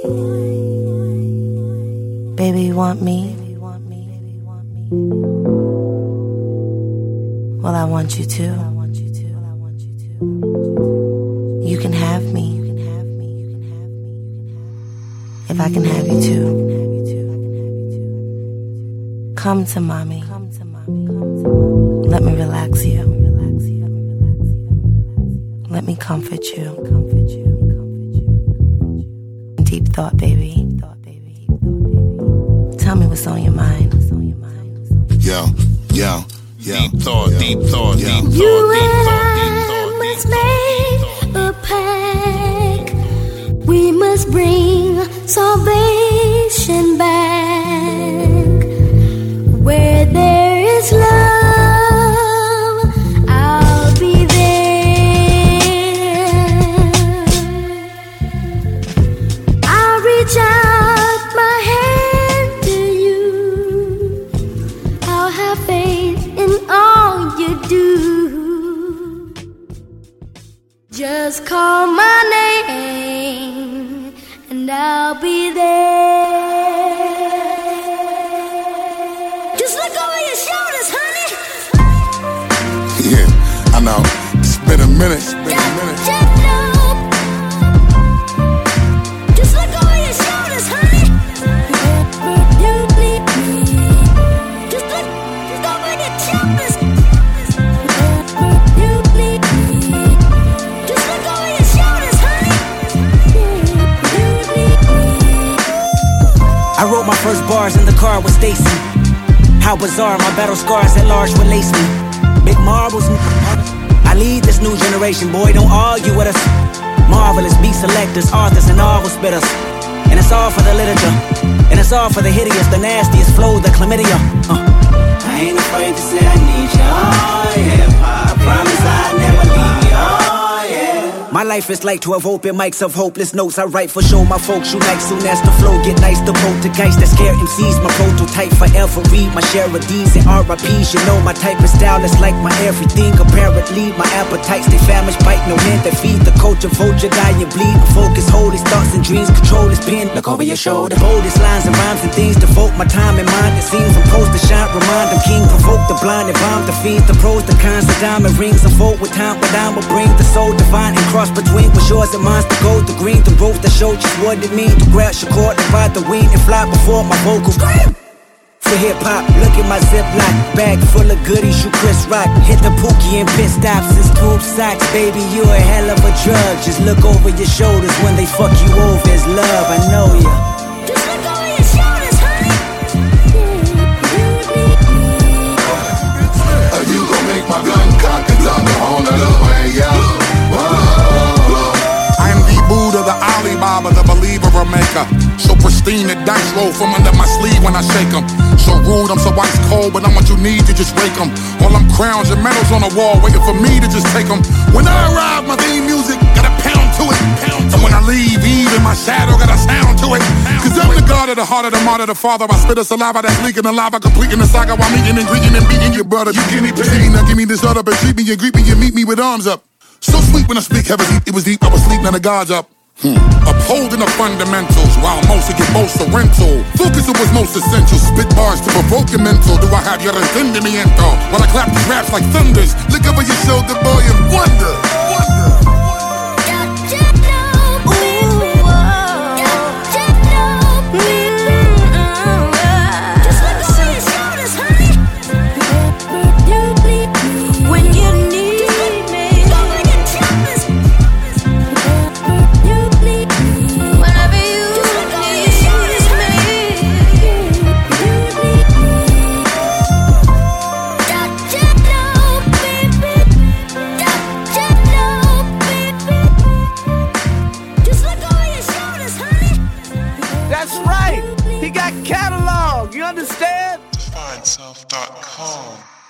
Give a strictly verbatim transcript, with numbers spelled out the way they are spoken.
Baby, you want me? Well, I want you to. You can have me. If I can have you too. Come to mommy. Let me relax you. Let me comfort you. Deep thought, baby. Tell me what's on your mind. Yo, yo, yo. Deep thought, yo, deep thought, yo. deep thought, You deep thought, and deep I thought, must deep make thought, a pact. We must bring salvation back. Where there is love, I'll be there. I'll reach out my hand to you. I'll have faith in all you do. Just call my name and I'll be there. Just look over your shoulders, honey. Yeah, I know. It's been a minute. It's been a minute. Just know. Just look over your shoulders, honey. You need me. Just look, look over your shoulders. You need me. Just look over your shoulders, honey. You need me. I wrote my first bars in the car with Stacy. How bizarre, my battle scars at large will lace me. Big marbles. I lead this new generation, boy, don't argue with us. Marvelous beat selectors, authors, and novel spitters. And it's all for the literature. And it's all for the hideous, the nastiest flow, the chlamydia. Uh. I ain't afraid to say I need you, oh yeah. I promise I'll never leave you, oh yeah. My life is like twelve open mics of hopeless notes I write for show my folks unite soon as the flow get nice. The poltergeist that scare M Cs, my prototype forever read my share of D's and R I P's. You know my type of style is like my everything. Apparently my appetites they famished, bite no hand that feed the culture. Vulture die and bleed. Focus, hold his thoughts and dreams, control his pen. Look over your shoulder. Boldest lines and rhymes and things devote my time and mind. It seems I'm supposed to shine, remind them king, provoke the blind and bomb the fiends, the pros, the cons, the diamond rings. Unfold with time, but I will bring the soul divine and cross between what's yours and mine's the gold, the green, the rose that show just what it means to grab your cord and ride the wind and fly before my vocals. For hip hop, look at my ziploc bag full of goodies. You Chris Rock, hit the Pookie and pit stops. It's tube socks, baby. You a hell of a drug. Just look over your shoulders when they fuck you over. It's love, I know ya. Just look over your shoulders, honey. Are you gon' make my gun cock and talk the whole other way, yo? I'm the Buddha, the Alibaba, the believer, a maker. So pristine, the dice roll from under my sleeve when I shake them. So rude, I'm so ice cold, but I'm what you need to just rake them. All them crowns and medals on the wall, waiting for me to just take them. When I arrive, my theme music got a pound to it. And when I leave, even my shadow got a sound to it. Cause I'm the god of the heart of the martyr, the father. I spit a saliva that's leaking the lava, completing the saga while meeting and greeting and beating your brother. You give me pain, now give me this other, but treat me and greet me and meet me with arms up. So sweet when I speak, heaven deep, it was deep, I was sleep, now the God's up. Hmm. Upholding the fundamentals, while most of get most a rental. Focus on what's most essential, spit bars to provoke your mental. Do I have your entendimiento? While I clap these raps like thunders, look over your shoulder, boy, and wonder, wonder. That's right. He got catalog. You understand? Find self dot com